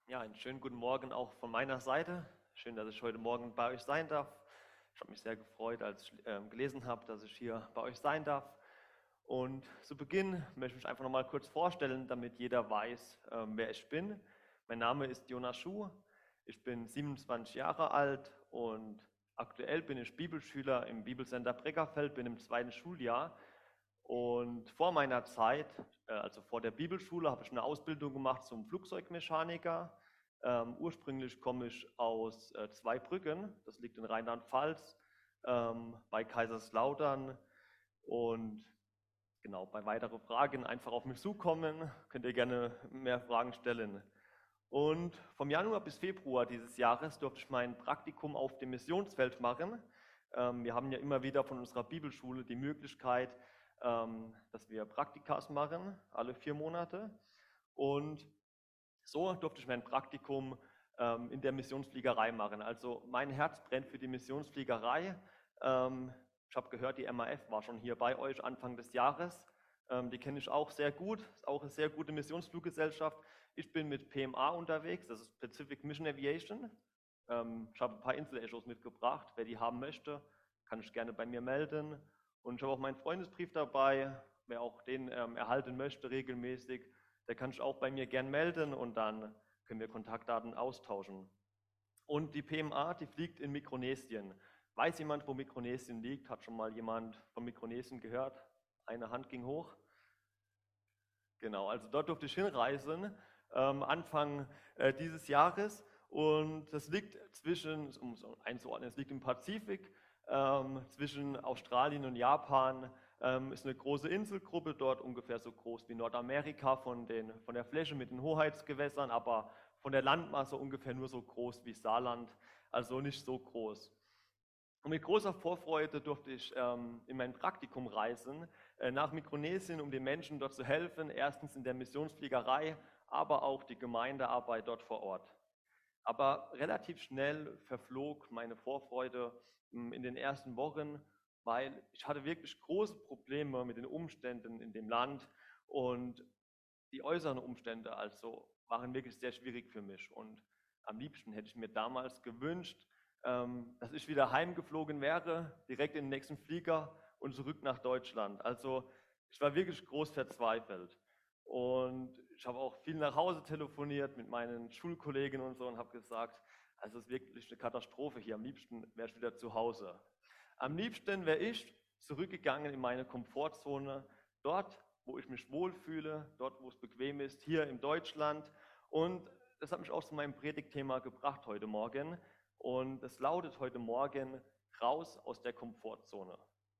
Ja, einen schönen guten Morgen auch von meiner Seite. Schön, dass ich heute Morgen bei euch sein darf. Ich habe mich sehr gefreut, als ich gelesen habe, dass ich hier bei euch sein darf. Und zu Beginn möchte ich mich einfach noch mal kurz vorstellen, damit jeder weiß, wer ich bin. Mein Name ist Jonas Schuh. Ich bin 27 Jahre alt und aktuell bin ich Bibelschüler im Bibelcenter Breckerfeld, bin im zweiten Schuljahr. Und vor meiner Zeit, also vor der Bibelschule, habe ich eine Ausbildung gemacht zum Flugzeugmechaniker. Ursprünglich komme ich aus Zweibrücken, das liegt in Rheinland-Pfalz, bei Kaiserslautern. Und genau, bei weiteren Fragen einfach auf mich zukommen, könnt ihr gerne mehr Fragen stellen. Und vom Januar bis Februar dieses Jahres durfte ich mein Praktikum auf dem Missionsfeld machen. Wir haben ja immer wieder von unserer Bibelschule die Möglichkeit, dass wir Praktikas machen, alle 4 Monate. Und so durfte ich mein Praktikum in der Missionsfliegerei machen. Also mein Herz brennt für die Missionsfliegerei. Ich habe gehört, die MAF war schon hier bei euch Anfang des Jahres. Die kenne ich auch sehr gut. Ist auch eine sehr gute Missionsfluggesellschaft. Ich bin mit PMA unterwegs, das ist Pacific Mission Aviation. Ich habe ein paar Insel-Echos mitgebracht. Wer die haben möchte, kann ich gerne bei mir melden. Und ich habe auch meinen Freundesbrief dabei. Wer auch den erhalten möchte regelmäßig, der kann sich auch bei mir gern melden und dann können wir Kontaktdaten austauschen. Und die PMA, die fliegt in Mikronesien. Weiß jemand, wo Mikronesien liegt? Hat schon mal jemand von Mikronesien gehört? Eine Hand ging hoch. Genau, also dort durfte ich hinreisen, Anfang dieses Jahres. Und das liegt um es einzuordnen, es liegt im Pazifik, zwischen Australien und Japan. Ist eine große Inselgruppe, dort ungefähr so groß wie Nordamerika von der Fläche mit den Hoheitsgewässern, aber von der Landmasse ungefähr nur so groß wie Saarland, also nicht so groß. Und mit großer Vorfreude durfte ich in mein Praktikum reisen, nach Mikronesien, um den Menschen dort zu helfen, erstens in der Missionsfliegerei, aber auch die Gemeindearbeit dort vor Ort. Aber relativ schnell verflog meine Vorfreude in den ersten Wochen, weil ich hatte wirklich große Probleme mit den Umständen in dem Land und die äußeren Umstände also waren wirklich sehr schwierig für mich. Und am liebsten hätte ich mir damals gewünscht, dass ich wieder heimgeflogen wäre, direkt in den nächsten Flieger und zurück nach Deutschland. Also ich war wirklich groß verzweifelt. Und ich habe auch viel nach Hause telefoniert mit meinen Schulkollegen und so und habe gesagt, also es ist wirklich eine Katastrophe hier. Am liebsten wäre ich wieder zu Hause. Am liebsten wäre ich zurückgegangen in meine Komfortzone, dort, wo ich mich wohlfühle, dort, wo es bequem ist, hier in Deutschland. Und das hat mich auch zu meinem Predigtthema gebracht heute Morgen. Und es lautet heute Morgen, raus aus der Komfortzone.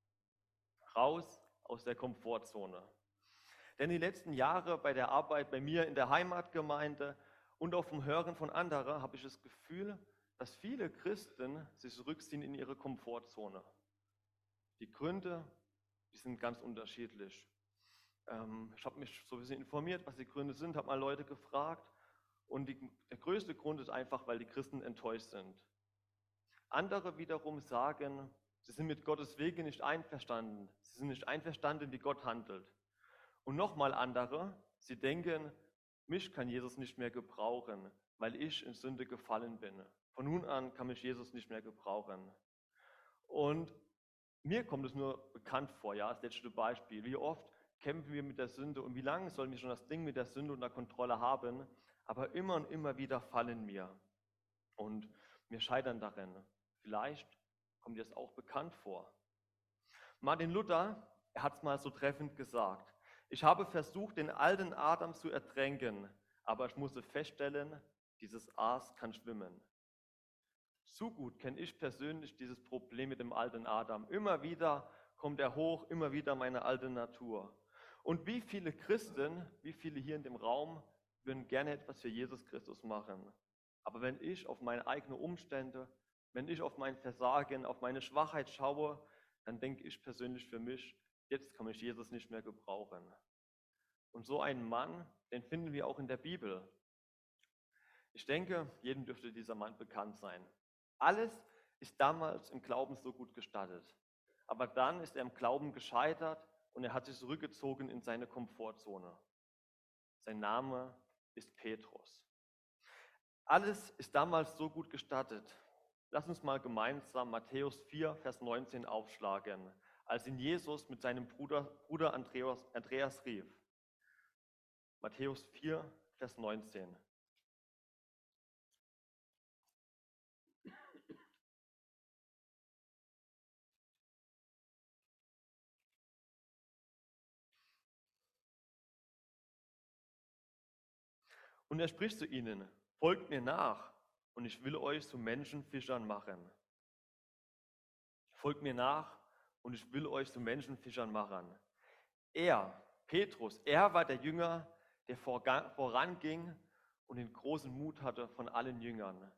Raus aus der Komfortzone. Denn die letzten Jahre bei der Arbeit bei mir in der Heimatgemeinde und auch vom Hören von anderen habe ich das Gefühl, dass viele Christen sich zurückziehen in ihre Komfortzone. Die Gründe, die sind ganz unterschiedlich. Ich habe mich so ein bisschen informiert, was die Gründe sind, habe mal Leute gefragt und der größte Grund ist einfach, weil die Christen enttäuscht sind. Andere wiederum sagen, sie sind mit Gottes Wege nicht einverstanden. Sie sind nicht einverstanden, wie Gott handelt. Und nochmal andere, sie denken, mich kann Jesus nicht mehr gebrauchen, weil ich in Sünde gefallen bin. Von nun an kann mich Jesus nicht mehr gebrauchen. Und mir kommt es nur bekannt vor, ja, das letzte Beispiel. Wie oft kämpfen wir mit der Sünde und wie lange sollen wir schon das Ding mit der Sünde unter Kontrolle haben? Aber immer und immer wieder fallen wir und wir scheitern darin. Vielleicht kommt dir das auch bekannt vor. Martin Luther, er hat es mal so treffend gesagt. Ich habe versucht, den alten Adam zu ertränken, aber ich musste feststellen, dieses Aas kann schwimmen. Zu gut kenne ich persönlich dieses Problem mit dem alten Adam. Immer wieder kommt er hoch, immer wieder meine alte Natur. Und wie viele Christen, wie viele hier in dem Raum, würden gerne etwas für Jesus Christus machen. Aber wenn ich auf meine eigenen Umstände, wenn ich auf mein Versagen, auf meine Schwachheit schaue, dann denke ich persönlich für mich, jetzt kann ich Jesus nicht mehr gebrauchen. Und so einen Mann, den finden wir auch in der Bibel. Ich denke, jedem dürfte dieser Mann bekannt sein. Alles ist damals im Glauben so gut gestattet. Aber dann ist er im Glauben gescheitert und er hat sich zurückgezogen in seine Komfortzone. Sein Name ist Petrus. Alles ist damals so gut gestartet. Lass uns mal gemeinsam Matthäus 4, Vers 19 aufschlagen, als ihn Jesus mit seinem Bruder Andreas rief. Matthäus 4, Vers 19. Und er spricht zu ihnen: Folgt mir nach, und ich will euch zu Menschenfischern machen. Folgt mir nach, und ich will euch zu Menschenfischern machen. Er, Petrus, er war der Jünger, der voranging und den großen Mut hatte von allen Jüngern.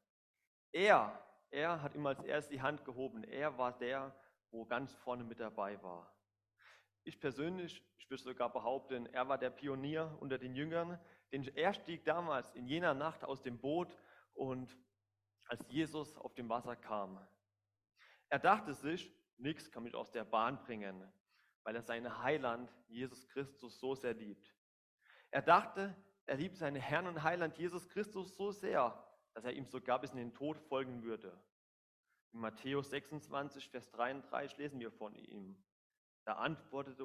Er hat ihm als erstes die Hand gehoben. Er war der, wo ganz vorne mit dabei war. Ich persönlich, ich würde sogar behaupten, er war der Pionier unter den Jüngern, denn er stieg damals in jener Nacht aus dem Boot und als Jesus auf dem Wasser kam. Er dachte sich, nichts kann mich aus der Bahn bringen, weil er seinen Heiland, Jesus Christus, so sehr liebt. Er dachte, er liebt seinen Herrn und Heiland Jesus Christus so sehr, dass er ihm sogar bis in den Tod folgen würde. In Matthäus 26, Vers 33 lesen wir von ihm. Da antwortete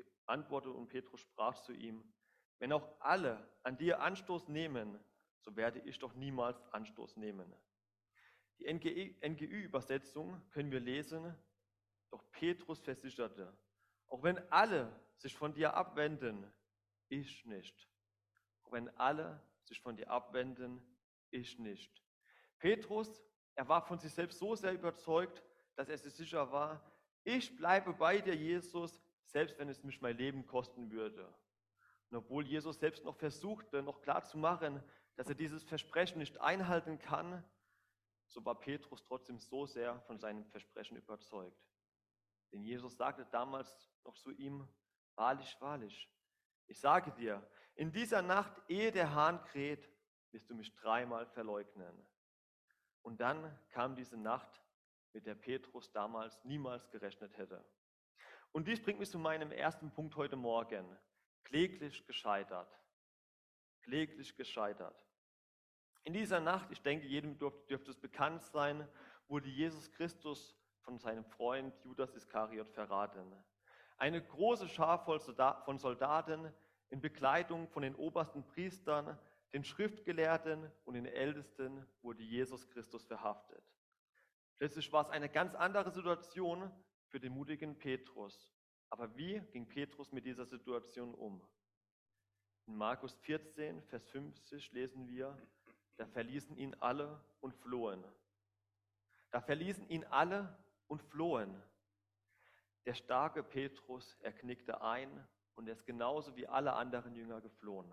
und Petrus sprach zu ihm: Wenn auch alle an dir Anstoß nehmen, so werde ich doch niemals Anstoß nehmen. Die NGÜ-Übersetzung können wir lesen: Doch Petrus versicherte: Auch wenn alle sich von dir abwenden, ich nicht. Auch wenn alle sich von dir abwenden, ich nicht. Petrus, er war von sich selbst so sehr überzeugt, dass er sich sicher war: Ich bleibe bei dir, Jesus, selbst wenn es mich mein Leben kosten würde. Und obwohl Jesus selbst noch versuchte, noch klar zu machen, dass er dieses Versprechen nicht einhalten kann, so war Petrus trotzdem so sehr von seinem Versprechen überzeugt. Denn Jesus sagte damals noch zu ihm: Wahrlich, wahrlich, ich sage dir, in dieser Nacht, ehe der Hahn kräht, wirst du mich 3-mal verleugnen. Und dann kam diese Nacht, mit der Petrus damals niemals gerechnet hätte. Und dies bringt mich zu meinem ersten Punkt heute Morgen: kläglich gescheitert. Kläglich gescheitert. In dieser Nacht, ich denke, jedem dürfte es bekannt sein, wurde Jesus Christus von seinem Freund Judas Iskariot verraten. Eine große Schar von Soldaten in Begleitung von den obersten Priestern, den Schriftgelehrten und den Ältesten wurde Jesus Christus verhaftet. Plötzlich war es eine ganz andere Situation für den mutigen Petrus. Aber wie ging Petrus mit dieser Situation um? In Markus 14, Vers 50 lesen wir: Da verließen ihn alle und flohen. Da verließen ihn alle und flohen. Der starke Petrus, er knickte ein und er ist genauso wie alle anderen Jünger geflohen.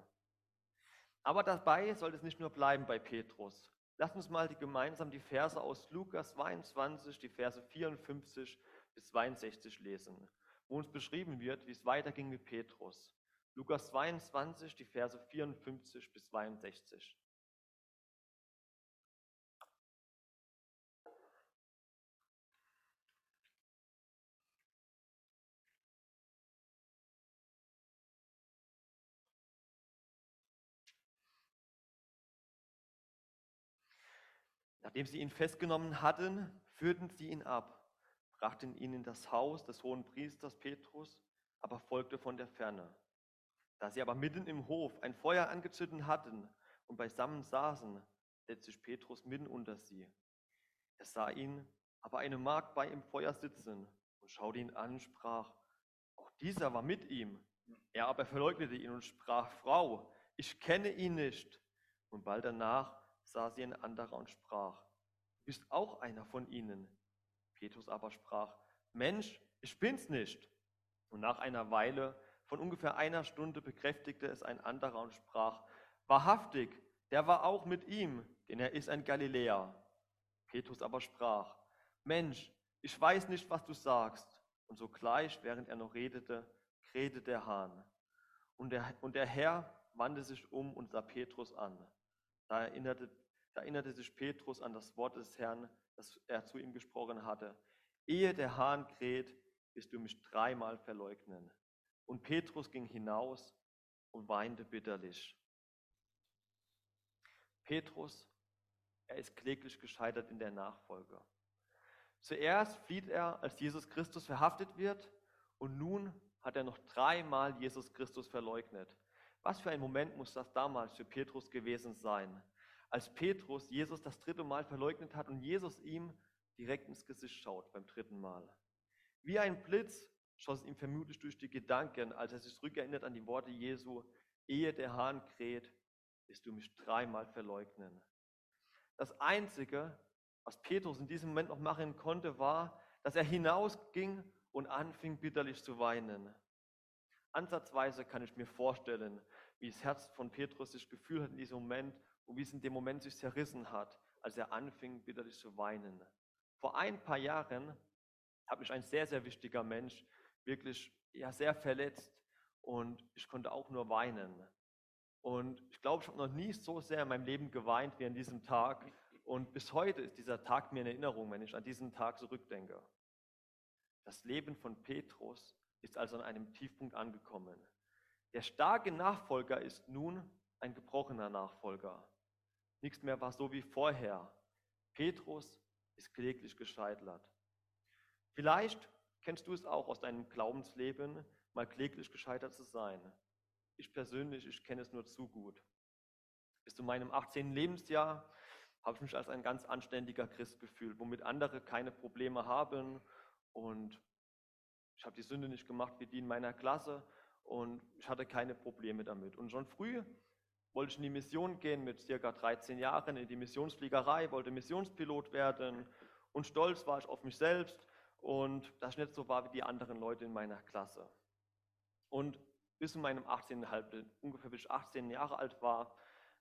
Aber dabei soll es nicht nur bleiben bei Petrus. Lass uns mal gemeinsam die Verse aus Lukas 22, die Verse 54 bis 62 lesen, wo uns beschrieben wird, wie es weiterging mit Petrus. Lukas 22, die Verse 54 bis 62. Nachdem sie ihn festgenommen hatten, führten sie ihn ab, brachten ihn in das Haus des hohen Priesters Petrus, aber folgte von der Ferne. Da sie aber mitten im Hof ein Feuer angezündet hatten und beisammen saßen, setzte sich Petrus mitten unter sie. Er sah ihn, aber eine Magd bei im Feuer sitzen und schaute ihn an und sprach: Auch dieser war mit ihm. Er aber verleugnete ihn und sprach: Frau, ich kenne ihn nicht. Und bald danach sah sie ein anderer und sprach: Du bist auch einer von ihnen. Petrus aber sprach: Mensch, ich bin's nicht. Und nach einer Weile von ungefähr einer Stunde bekräftigte es ein anderer und sprach: Wahrhaftig, der war auch mit ihm, denn er ist ein Galiläer. Petrus aber sprach: Mensch, ich weiß nicht, was du sagst. Und sogleich, während er noch redete, krähte der Hahn. Und der Herr wandte sich um und sah Petrus an. Da erinnerte sich Petrus an das Wort des Herrn, das er zu ihm gesprochen hatte: Ehe der Hahn kräht, wirst du mich 3-mal verleugnen. Und Petrus ging hinaus und weinte bitterlich. Petrus, Er ist kläglich gescheitert in der Nachfolge. Zuerst flieht er, als Jesus Christus verhaftet wird, und nun hat er noch 3-mal Jesus Christus verleugnet. Was für ein Moment muss das damals für Petrus gewesen sein, als Petrus Jesus das 3. Mal verleugnet hat und Jesus ihm direkt ins Gesicht schaut beim 3. Mal. Wie ein Blitz schoss ihm vermutlich durch die Gedanken, als er sich zurückerinnert an die Worte Jesu: Ehe der Hahn kräht, wirst du mich 3-mal verleugnen. Das Einzige, was Petrus in diesem Moment noch machen konnte, war, dass er hinausging und anfing bitterlich zu weinen. Ansatzweise kann ich mir vorstellen, wie das Herz von Petrus sich gefühlt hat in diesem Moment und wie es in dem Moment sich zerrissen hat, als er anfing bitterlich zu weinen. Vor ein paar Jahren hat mich ein sehr, sehr wichtiger Mensch wirklich sehr verletzt und ich konnte auch nur weinen. Und ich glaube, ich habe noch nie so sehr in meinem Leben geweint wie an diesem Tag. Und bis heute ist dieser Tag mir in Erinnerung, wenn ich an diesen Tag zurückdenke. Das Leben von Petrus ist also an einem Tiefpunkt angekommen. Der starke Nachfolger ist nun ein gebrochener Nachfolger. Nichts mehr war so wie vorher. Petrus ist kläglich gescheitert. Vielleicht kennst du es auch aus deinem Glaubensleben, mal kläglich gescheitert zu sein. Ich persönlich, ich kenne es nur zu gut. Bis zu meinem 18. Lebensjahr habe ich mich als ein ganz anständiger Christ gefühlt, womit andere keine Probleme haben. Und ich habe die Sünde nicht gemacht wie die in meiner Klasse und ich hatte keine Probleme damit. Und schon früh wollte ich in die Mission gehen, mit circa 13 Jahren in die Missionsfliegerei, wollte Missionspilot werden und stolz war ich auf mich selbst und dass ich nicht so war wie die anderen Leute in meiner Klasse. Und bis zu meinem 18,5, ungefähr bis ich 18 Jahre alt war,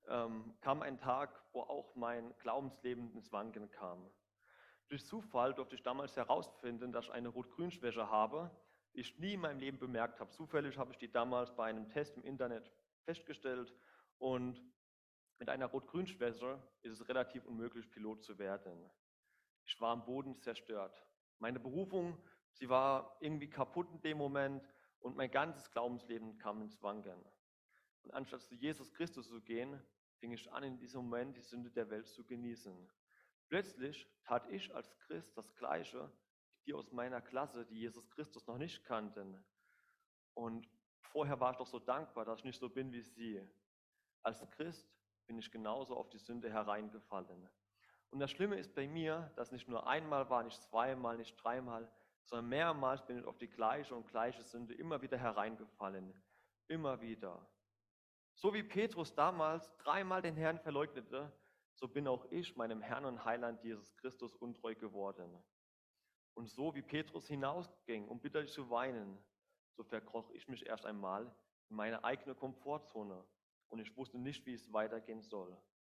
kam ein Tag, wo auch mein Glaubensleben ins Wanken kam. Durch Zufall durfte ich damals herausfinden, dass ich eine Rot-Grün-Schwäche habe, die ich nie in meinem Leben bemerkt habe. Zufällig habe ich die damals bei einem Test im Internet festgestellt und mit einer Rot-Grün-Schwäche ist es relativ unmöglich, Pilot zu werden. Ich war am Boden zerstört. Meine Berufung, sie war irgendwie kaputt in dem Moment und mein ganzes Glaubensleben kam ins Wanken. Und anstatt zu Jesus Christus zu gehen, fing ich an, in diesem Moment die Sünde der Welt zu genießen. Plötzlich tat ich als Christ das Gleiche, wie die aus meiner Klasse, die Jesus Christus noch nicht kannten. Und vorher war ich doch so dankbar, dass ich nicht so bin wie sie. Als Christ bin ich genauso auf die Sünde hereingefallen. Und das Schlimme ist bei mir, dass nicht nur einmal war, nicht zweimal, nicht 3-mal, sondern mehrmals bin ich auf die gleiche und gleiche Sünde immer wieder hereingefallen. Immer wieder. So wie Petrus damals 3-mal den Herrn verleugnete, so bin auch ich meinem Herrn und Heiland Jesus Christus untreu geworden. Und so wie Petrus hinausging, um bitterlich zu weinen, so verkroch ich mich erst einmal in meine eigene Komfortzone und ich wusste nicht, wie es weitergehen soll.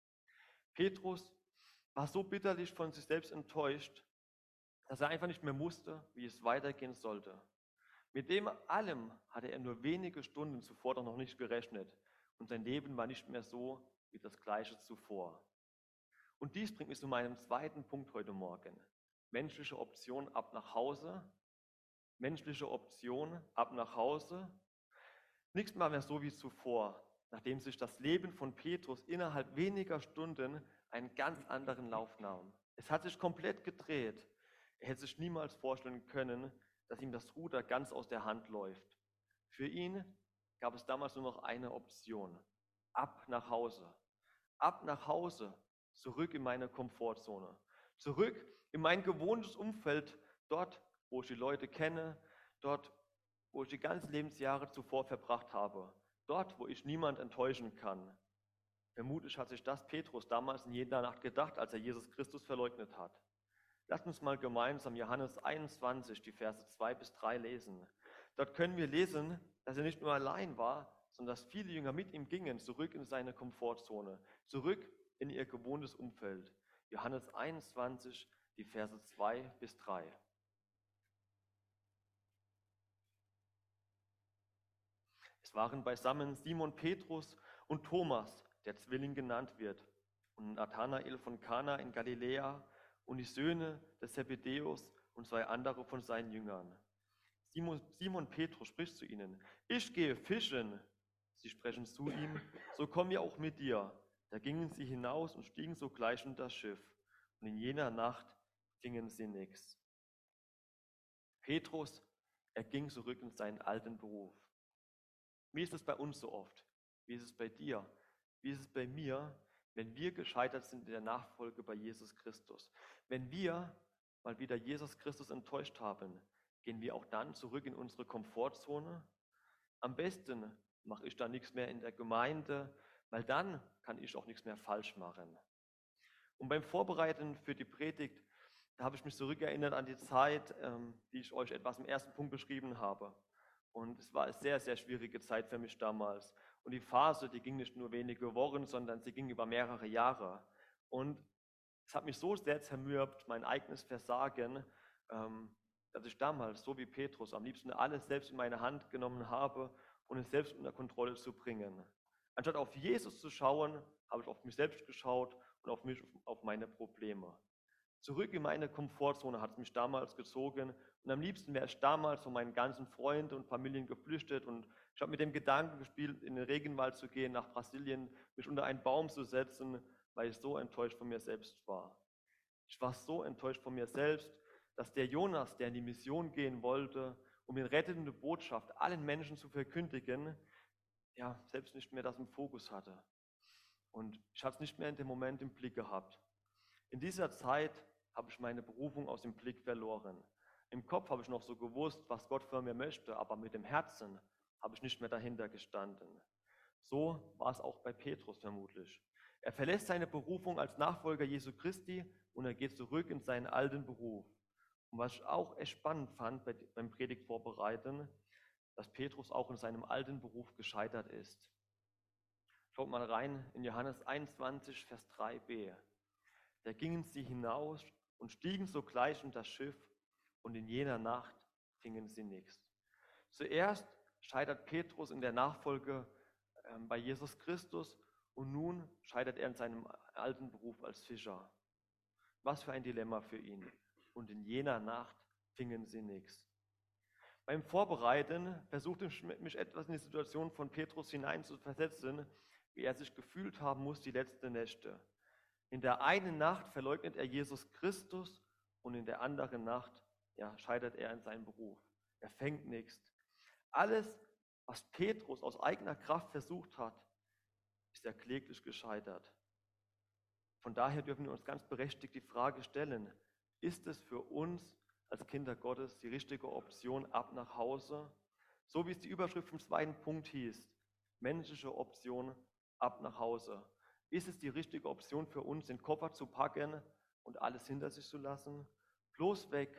Petrus war so bitterlich von sich selbst enttäuscht, dass er einfach nicht mehr wusste, wie es weitergehen sollte. Mit dem allem hatte er nur wenige Stunden zuvor doch noch nicht gerechnet und sein Leben war nicht mehr so wie das gleiche zuvor. Und dies bringt mich zu meinem zweiten Punkt heute Morgen. Menschliche Option ab nach Hause. Menschliche Option ab nach Hause. Nichts mehr so wie zuvor, nachdem sich das Leben von Petrus innerhalb weniger Stunden einen ganz anderen Lauf nahm. Es hat sich komplett gedreht. Er hätte sich niemals vorstellen können, dass ihm das Ruder ganz aus der Hand läuft. Für ihn gab es damals nur noch eine Option. Ab nach Hause. Ab nach Hause. Zurück in meine Komfortzone. Zurück in mein gewohntes Umfeld, dort, wo ich die Leute kenne, dort, wo ich die ganzen Lebensjahre zuvor verbracht habe. Dort, wo ich niemand enttäuschen kann. Vermutlich hat sich das Petrus damals in jeder Nacht gedacht, als er Jesus Christus verleugnet hat. Lasst uns mal gemeinsam Johannes 21, die Verse 2 bis 3 lesen. Dort können wir lesen, dass er nicht nur allein war, sondern dass viele Jünger mit ihm gingen, zurück in seine Komfortzone, zurück in ihr gewohntes Umfeld. Johannes 21, die Verse 2 bis 3. Es waren beisammen Simon Petrus und Thomas, der Zwilling genannt wird, und Nathanael von Kana in Galiläa und die Söhne des Zebedäus und 2 andere von seinen Jüngern. Simon Petrus spricht zu ihnen: Ich gehe fischen. Sie sprechen zu ihm: So kommen wir auch mit dir. Da gingen sie hinaus und stiegen sogleich in das Schiff, und in jener Nacht fingen sie nichts. Petrus, er ging zurück in seinen alten Beruf. Wie ist es bei uns so oft? Wie ist es bei dir? Wie ist es bei mir, wenn wir gescheitert sind in der Nachfolge bei Jesus Christus? Wenn wir mal wieder Jesus Christus enttäuscht haben, gehen wir auch dann zurück in unsere Komfortzone? Am besten mache ich da nichts mehr in der Gemeinde, weil dann kann ich auch nichts mehr falsch machen. Und beim Vorbereiten für die Predigt, da habe ich mich zurückerinnert an die Zeit, die ich euch etwas im ersten Punkt beschrieben habe. Und es war eine sehr, sehr schwierige Zeit für mich damals. Und die Phase, die ging nicht nur wenige Wochen, sondern sie ging über mehrere Jahre. Und es hat mich so sehr zermürbt, mein eigenes Versagen, dass ich damals, so wie Petrus, am liebsten alles selbst in meine Hand genommen habe, um es selbst unter Kontrolle zu bringen. Anstatt auf Jesus zu schauen, habe ich auf mich selbst geschaut und auf mich, auf meine Probleme. Zurück in meine Komfortzone hat es mich damals gezogen und am liebsten wäre ich damals von meinen ganzen Freunden und Familien geflüchtet und ich habe mit dem Gedanken gespielt, in den Regenwald zu gehen, nach Brasilien, mich unter einen Baum zu setzen, weil ich so enttäuscht von mir selbst war. Ich war so enttäuscht von mir selbst, dass der Jonas, der in die Mission gehen wollte, um die rettende Botschaft allen Menschen zu verkündigen, ja, selbst nicht mehr das im Fokus hatte. Und ich hatte es nicht mehr in dem Moment im Blick gehabt. In dieser Zeit habe ich meine Berufung aus dem Blick verloren. Im Kopf habe ich noch so gewusst, was Gott von mir möchte, aber mit dem Herzen habe ich nicht mehr dahinter gestanden. So war es auch bei Petrus vermutlich. Er verlässt seine Berufung als Nachfolger Jesu Christi und er geht zurück in seinen alten Beruf. Und was ich auch echt spannend fand beim Predigtvorbereiten, dass Petrus auch in seinem alten Beruf gescheitert ist. Schaut mal rein in Johannes 21, Vers 3b. Da gingen sie hinaus und stiegen sogleich in das Schiff, und in jener Nacht fingen sie nichts. Zuerst scheitert Petrus in der Nachfolge bei Jesus Christus und nun scheitert er in seinem alten Beruf als Fischer. Was für ein Dilemma für ihn. Und in jener Nacht fingen sie nichts. Beim Vorbereiten versuchte ich mich etwas in die Situation von Petrus hineinzuversetzen, wie er sich gefühlt haben muss die letzten Nächte. In der einen Nacht verleugnet er Jesus Christus und in der anderen Nacht scheitert er in seinem Beruf. Er fängt nichts. Alles, was Petrus aus eigener Kraft versucht hat, ist er kläglich gescheitert. Von daher dürfen wir uns ganz berechtigt die Frage stellen, ist es für uns als Kinder Gottes die richtige Option ab nach Hause? So wie es die Überschrift im zweiten Punkt hieß, menschliche Option ab nach Hause. Ist es die richtige Option für uns, den Koffer zu packen und alles hinter sich zu lassen? Bloß weg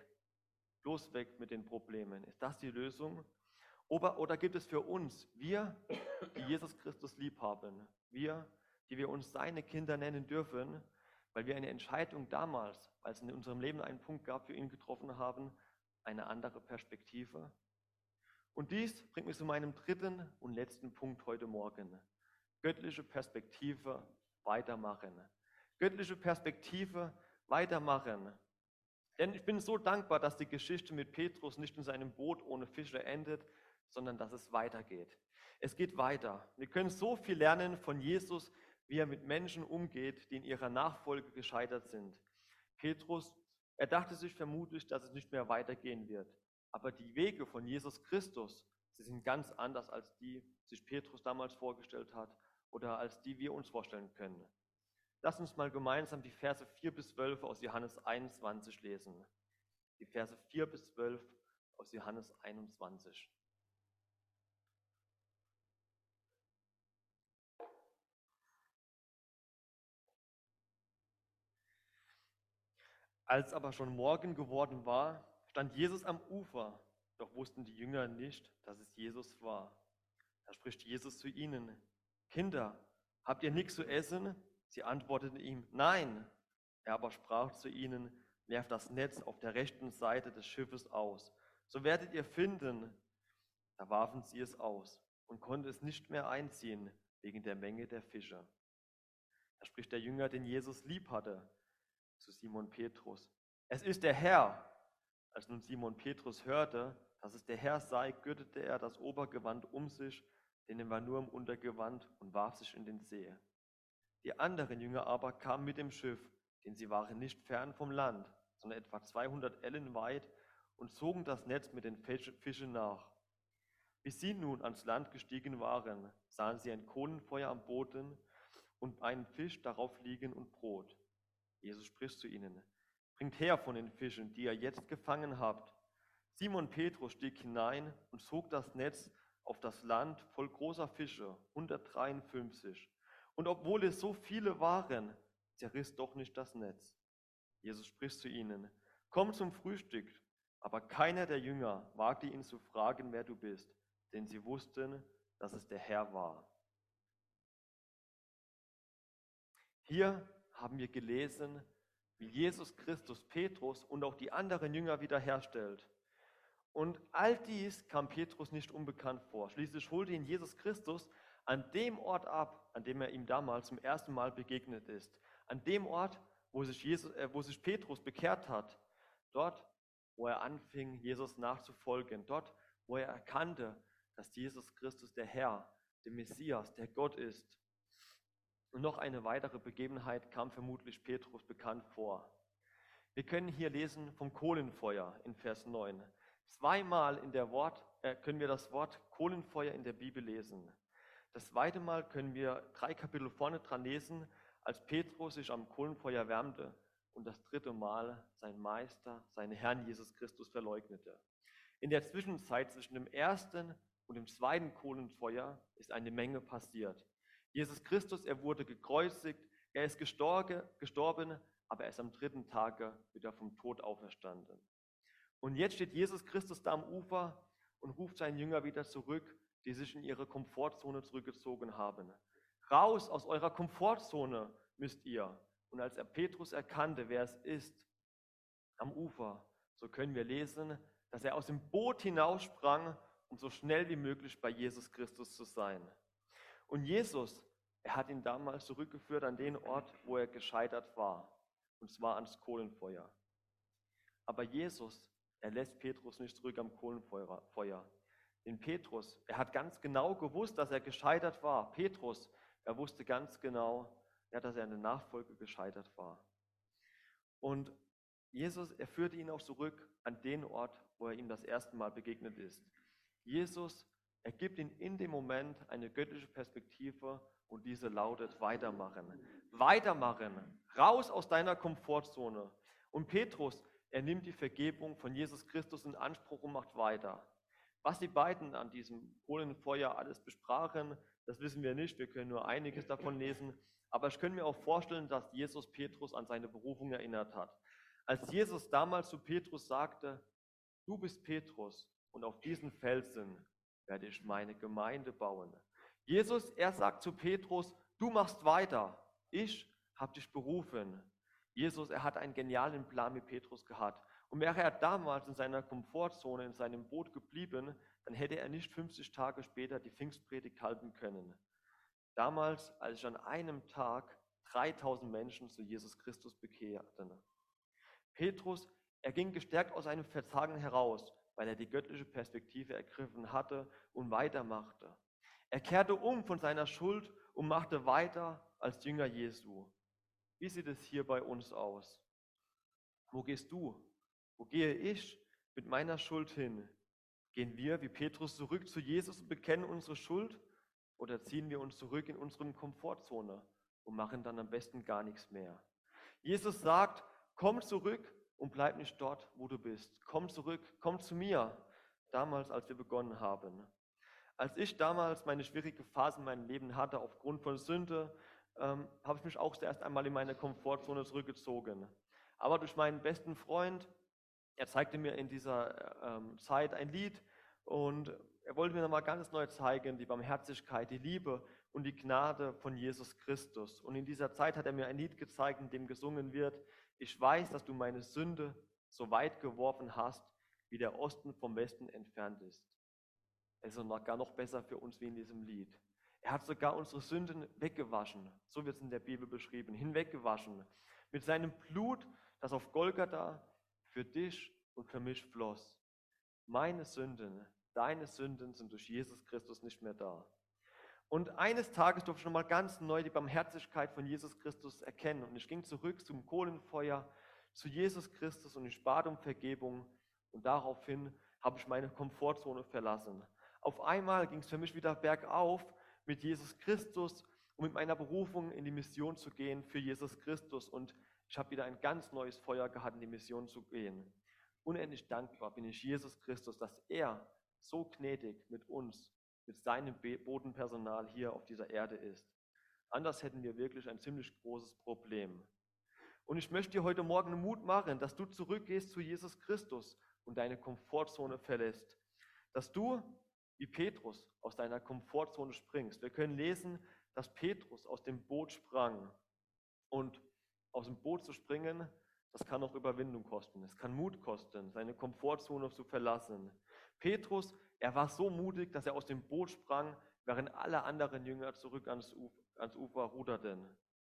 mit den Problemen. Ist das die Lösung? Oder gibt es für uns, wir, die Jesus Christus lieb haben, wir, die wir uns seine Kinder nennen dürfen, weil wir eine Entscheidung damals, weil es in unserem Leben einen Punkt gab, für ihn getroffen haben, eine andere Perspektive? Und dies bringt mich zu meinem dritten und letzten Punkt heute Morgen. Göttliche Perspektive, weitermachen. Göttliche Perspektive, weitermachen. Denn ich bin so dankbar, dass die Geschichte mit Petrus nicht in seinem Boot ohne Fische endet, sondern dass es weitergeht. Es geht weiter. Wir können so viel lernen von Jesus, wie er mit Menschen umgeht, die in ihrer Nachfolge gescheitert sind. Petrus, er dachte sich vermutlich, dass es nicht mehr weitergehen wird. Aber die Wege von Jesus Christus, sie sind ganz anders als die sich Petrus damals vorgestellt hat oder als die wir uns vorstellen können. Lass uns mal gemeinsam die Verse 4 bis 12 aus Johannes 21 lesen. Die Verse 4 bis 12 aus Johannes 21. Als aber schon Morgen geworden war, stand Jesus am Ufer, doch wussten die Jünger nicht, dass es Jesus war. Da spricht Jesus zu ihnen: Kinder, habt ihr nichts zu essen? Sie antworteten ihm: Nein. Er aber sprach zu ihnen: Werft das Netz auf der rechten Seite des Schiffes aus, so werdet ihr finden. Da warfen sie es aus und konnten es nicht mehr einziehen wegen der Menge der Fische. Da spricht der Jünger, den Jesus lieb hatte, zu Simon Petrus: Es ist der Herr. Als nun Simon Petrus hörte, dass es der Herr sei, gürtete er das Obergewand um sich, denn er war nur im Untergewand, und warf sich in den See. Die anderen Jünger aber kamen mit dem Schiff, denn sie waren nicht fern vom Land, sondern etwa 200 Ellen weit, und zogen das Netz mit den Fischen nach. Wie sie nun ans Land gestiegen waren, sahen sie ein Kohlenfeuer am Boden und einen Fisch darauf liegen und Brot. Jesus spricht zu ihnen: Bringt her von den Fischen, die ihr jetzt gefangen habt. Simon Petrus stieg hinein und zog das Netz auf das Land voll großer Fische, 153. Und obwohl es so viele waren, zerriss doch nicht das Netz. Jesus spricht zu ihnen: Kommt zum Frühstück. Aber keiner der Jünger wagte ihn zu fragen, wer du bist, denn sie wussten, dass es der Herr war. Hier haben wir gelesen, wie Jesus Christus Petrus und auch die anderen Jünger wiederherstellt. Und all dies kam Petrus nicht unbekannt vor. Schließlich holte ihn Jesus Christus an dem Ort ab, an dem er ihm damals zum ersten Mal begegnet ist. An dem Ort, wo sich Petrus bekehrt hat. Dort, wo er anfing, Jesus nachzufolgen. Dort, wo er erkannte, dass Jesus Christus der Herr, der Messias, der Gott ist. Und noch eine weitere Begebenheit kam vermutlich Petrus bekannt vor. Wir können hier lesen vom Kohlenfeuer in Vers 9. Zweimal können wir das Wort Kohlenfeuer in der Bibel lesen. Das zweite Mal können wir 3 Kapitel vorne dran lesen, als Petrus sich am Kohlenfeuer wärmte und das dritte Mal sein Meister, seinen Herrn Jesus Christus verleugnete. In der Zwischenzeit zwischen dem ersten und dem zweiten Kohlenfeuer ist eine Menge passiert. Jesus Christus, er wurde gekreuzigt, er ist gestorben, aber er ist am dritten Tage wieder vom Tod auferstanden. Und jetzt steht Jesus Christus da am Ufer und ruft seinen Jünger wieder zurück, die sich in ihre Komfortzone zurückgezogen haben. Raus aus eurer Komfortzone müsst ihr. Und als er Petrus erkannte, wer es ist, am Ufer, so können wir lesen, dass er aus dem Boot hinaussprang, um so schnell wie möglich bei Jesus Christus zu sein. Und Jesus, er hat ihn damals zurückgeführt an den Ort, wo er gescheitert war, und zwar ans Kohlenfeuer. Aber Jesus, er lässt Petrus nicht zurück am Kohlenfeuer. Denn Petrus, er hat ganz genau gewusst, dass er gescheitert war. Petrus, er wusste ganz genau, dass er in der Nachfolge gescheitert war. Und Jesus, er führte ihn auch zurück an den Ort, wo er ihm das erste Mal begegnet ist. Jesus, er gibt ihm in dem Moment eine göttliche Perspektive und diese lautet: weitermachen. Weitermachen, raus aus deiner Komfortzone. Und Petrus, er nimmt die Vergebung von Jesus Christus in Anspruch und macht weiter. Was die beiden an diesem Kohlenfeuer alles besprachen, das wissen wir nicht. Wir können nur einiges davon lesen. Aber ich könnte mir auch vorstellen, dass Jesus Petrus an seine Berufung erinnert hat. Als Jesus damals zu Petrus sagte: Du bist Petrus und auf diesen Felsen werde ich meine Gemeinde bauen. Jesus, er sagt zu Petrus: Du machst weiter. Ich habe dich berufen. Jesus, er hat einen genialen Plan mit Petrus gehabt. Und wäre er damals in seiner Komfortzone, in seinem Boot geblieben, dann hätte er nicht 50 Tage später die Pfingstpredigt halten können. Damals, als sich an einem Tag 3000 Menschen zu Jesus Christus bekehrten. Petrus, er ging gestärkt aus seinem Versagen heraus, weil er die göttliche Perspektive ergriffen hatte und weitermachte. Er kehrte um von seiner Schuld und machte weiter als Jünger Jesu. Wie sieht es hier bei uns aus? Wo gehst du? Wo gehe ich mit meiner Schuld hin? Gehen wir wie Petrus zurück zu Jesus und bekennen unsere Schuld? Oder ziehen wir uns zurück in unsere Komfortzone und machen dann am besten gar nichts mehr? Jesus sagt: Komm zurück und bleib nicht dort, wo du bist. Komm zurück, komm zu mir. Damals, als wir begonnen haben. Als ich damals meine schwierige Phase in meinem Leben hatte, aufgrund von Sünde, habe ich mich auch zuerst einmal in meine Komfortzone zurückgezogen. Aber durch meinen besten Freund, er zeigte mir in dieser Zeit ein Lied und er wollte mir nochmal ganz neu zeigen, die Barmherzigkeit, die Liebe und die Gnade von Jesus Christus. Und in dieser Zeit hat er mir ein Lied gezeigt, in dem gesungen wird: Ich weiß, dass du meine Sünde so weit geworfen hast, wie der Osten vom Westen entfernt ist. Es ist gar noch besser für uns wie in diesem Lied. Er hat sogar unsere Sünden weggewaschen, so wird es in der Bibel beschrieben, hinweggewaschen, mit seinem Blut, das auf Golgatha für dich und für mich floss. Meine Sünden, deine Sünden sind durch Jesus Christus nicht mehr da. Und eines Tages durfte ich nochmal ganz neu die Barmherzigkeit von Jesus Christus erkennen. Und ich ging zurück zum Kohlenfeuer, zu Jesus Christus und ich bat um Vergebung. Und daraufhin habe ich meine Komfortzone verlassen. Auf einmal ging es für mich wieder bergauf mit Jesus Christus und mit meiner Berufung in die Mission zu gehen für Jesus Christus. Und ich habe wieder ein ganz neues Feuer gehabt, in die Mission zu gehen. Unendlich dankbar bin ich Jesus Christus, dass er so gnädig mit uns, mit seinem Bodenpersonal hier auf dieser Erde ist. Anders hätten wir wirklich ein ziemlich großes Problem. Und ich möchte dir heute Morgen Mut machen, dass du zurückgehst zu Jesus Christus und deine Komfortzone verlässt. Dass du, wie Petrus, aus deiner Komfortzone springst. Wir können lesen, dass Petrus aus dem Boot sprang. Und aus dem Boot zu springen, das kann auch Überwindung kosten. Es kann Mut kosten, seine Komfortzone zu verlassen. Petrus, er war so mutig, dass er aus dem Boot sprang, während alle anderen Jünger zurück ans Ufer ruderten.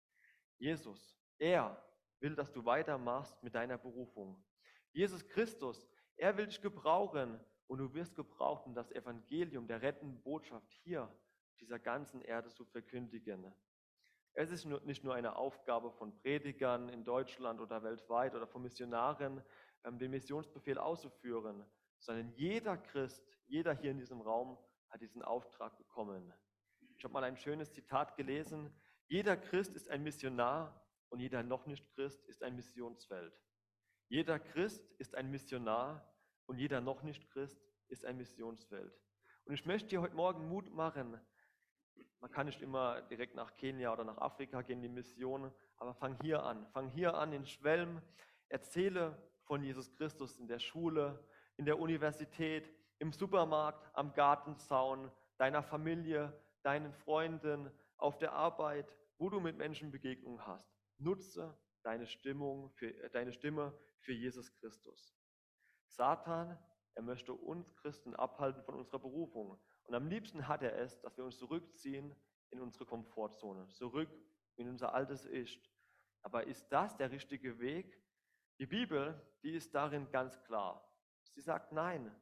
Jesus, er will, dass du weitermachst mit deiner Berufung. Jesus Christus, er will dich gebrauchen und du wirst gebraucht, um das Evangelium der rettenden Botschaft hier auf dieser ganzen Erde zu verkündigen. Es ist nicht nur eine Aufgabe von Predigern in Deutschland oder weltweit oder von Missionaren, den Missionsbefehl auszuführen, sondern jeder Christ, jeder hier in diesem Raum hat diesen Auftrag bekommen. Ich habe mal ein schönes Zitat gelesen: Jeder Christ ist ein Missionar und jeder noch nicht Christ ist ein Missionsfeld. Jeder Christ ist ein Missionar und jeder noch nicht Christ ist ein Missionsfeld. Und ich möchte dir heute Morgen Mut machen. Man kann nicht immer direkt nach Kenia oder nach Afrika gehen, die Mission, aber fang hier an. Fang hier an in Schwelm. Erzähle von Jesus Christus in der Schule, in der Universität, im Supermarkt, am Gartenzaun, deiner Familie, deinen Freunden, auf der Arbeit, wo du mit Menschen Begegnung hast. Nutze deine Stimme für Jesus Christus. Satan, er möchte uns Christen abhalten von unserer Berufung. Und am liebsten hat er es, dass wir uns zurückziehen in unsere Komfortzone, zurück in unser altes Ich. Aber ist das der richtige Weg? Die Bibel, die ist darin ganz klar. Sie sagt nein.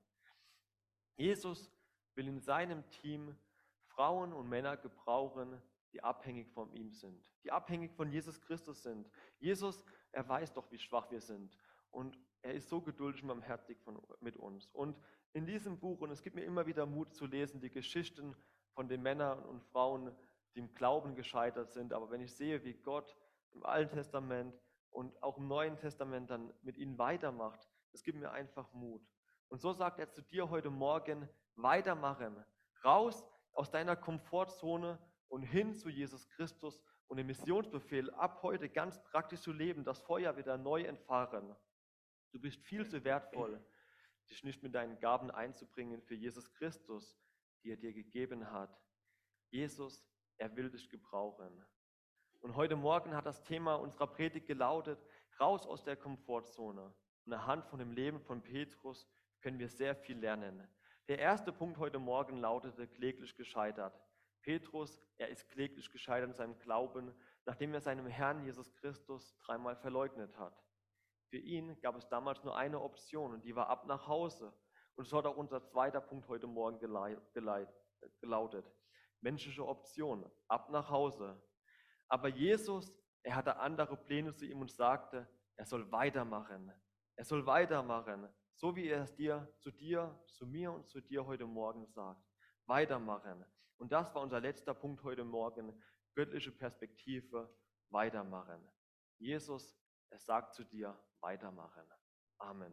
Jesus will in seinem Team Frauen und Männer gebrauchen, die abhängig von ihm sind, die abhängig von Jesus Christus sind. Jesus, er weiß doch, wie schwach wir sind. Und er ist so geduldig und barmherzig mit uns. Und in diesem Buch, und es gibt mir immer wieder Mut zu lesen, die Geschichten von den Männern und Frauen, die im Glauben gescheitert sind. Aber wenn ich sehe, wie Gott im Alten Testament und auch im Neuen Testament dann mit ihnen weitermacht, das gibt mir einfach Mut. Und so sagt er zu dir heute Morgen: weitermachen, raus aus deiner Komfortzone und hin zu Jesus Christus und den Missionsbefehl ab heute ganz praktisch zu leben, das Feuer wieder neu entfachen. Du bist viel zu wertvoll, dich nicht mit deinen Gaben einzubringen für Jesus Christus, die er dir gegeben hat. Jesus, er will dich gebrauchen. Und heute Morgen hat das Thema unserer Predigt gelautet: raus aus der Komfortzone. Und anhand von dem Leben von Petrus können wir sehr viel lernen. Der erste Punkt heute Morgen lautete: kläglich gescheitert. Petrus, er ist kläglich gescheitert in seinem Glauben, nachdem er seinem Herrn Jesus Christus 3-mal verleugnet hat. Für ihn gab es damals nur eine Option und die war ab nach Hause. Und so hat auch unser zweiter Punkt heute Morgen gelautet: menschliche Option, ab nach Hause. Aber Jesus, er hatte andere Pläne zu ihm und sagte, er soll weitermachen. Er soll weitermachen, so wie er es zu mir und zu dir heute Morgen sagt. Weitermachen. Und das war unser letzter Punkt heute Morgen: göttliche Perspektive, weitermachen. Jesus, er sagt zu dir, weitermachen. Amen.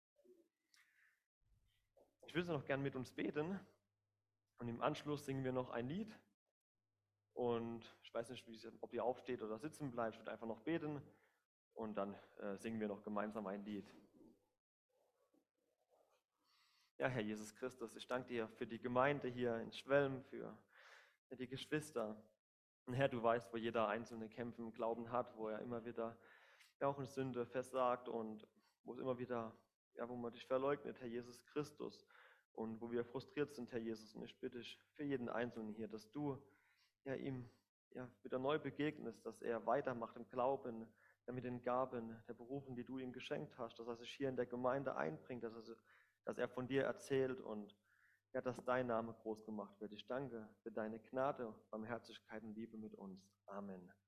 Ich würde noch gern mit uns beten und im Anschluss singen wir noch ein Lied. Und ich weiß nicht, ob ihr aufsteht oder sitzen bleibt. Ich würde einfach noch beten und dann singen wir noch gemeinsam ein Lied. Ja, Herr Jesus Christus, ich danke dir für die Gemeinde hier in Schwelm, für die Geschwister. Und Herr, du weißt, wo jeder einzelne Kämpfe im Glauben hat, wo er immer wieder auch in Sünde versagt und wo es immer wieder, wo man dich verleugnet, Herr Jesus Christus, und wo wir frustriert sind, Herr Jesus. Und ich bitte dich für jeden Einzelnen hier, dass du ihm wieder neu begegnest, dass er weitermacht im Glauben, mit den Gaben der Berufung, die du ihm geschenkt hast, dass er sich hier in der Gemeinde einbringt, dass er von dir erzählt und Ja, dass dein Name groß gemacht wird. Ich danke für deine Gnade, Barmherzigkeit und Liebe mit uns. Amen.